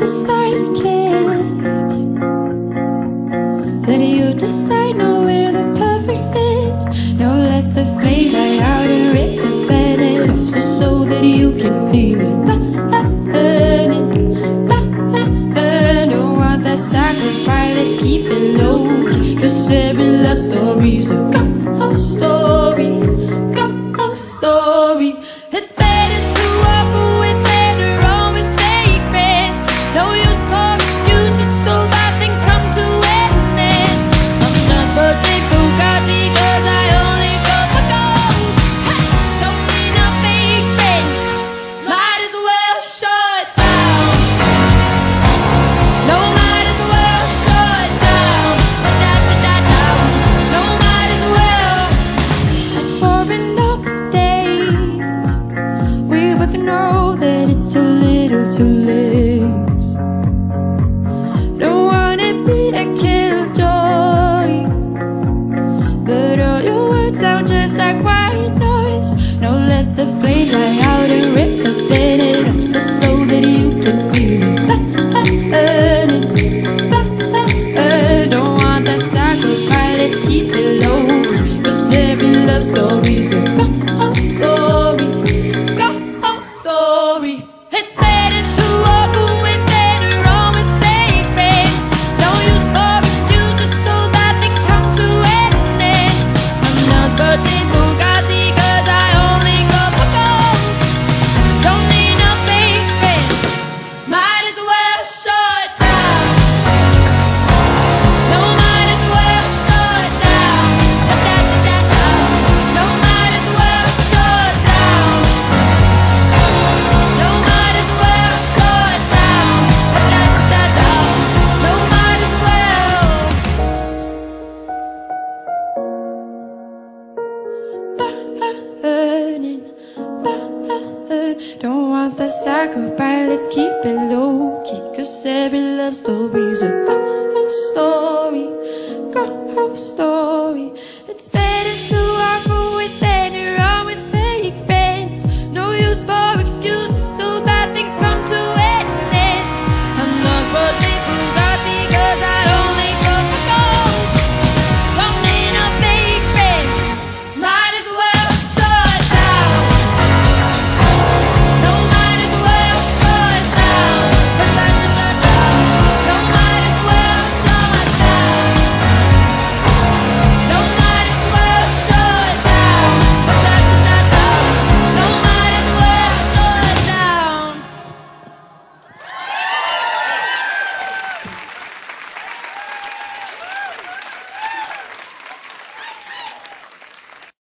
the sidekick. Let you decide, no, we're the perfect fit. Now let the flame die out and rip the planet off, just so that you can feel it burning, burn. Don't want that sacrifice, let's keep it low, 'cause every love story's a ghost story, ghost story. It's better to walk away than to run with fake friends. No use for excuses, so bad things come to an end. I'm not perfect Bugatti, 'cause I only go for gold. Hey, don't need no fake friends, might as well shut down. No, might as well shut down. Da-da-da-da-down. No, might as well. As for an update, we both know that it's too little too late. Don't wanna be a killjoy, but all your words sound just like white noise. Now let the flame die out and rip the planet off, just so that you can feel it burning, burn. Don't want that sacrifice, let's keep it low, 'cause every love story's a ghost story, ghost story. It's better to walk away than to run with fake friends. No use for excuses, so that things come to an end. I'm not sporting Bugatti, 'cause I only go for gold. Don't need no fake friends, might as well shut down. No, might as well shut down. Da-da-da-da-da. No, might as well shut down. No, might as well shut down. Da-da-da-da. No, might as well. Burning, burn. Don't want the sacrifice, let's keep it low key, 'cause every love story's a ghost story, ghost story. It's better to walk away than to run with fake friends. No use for excuses,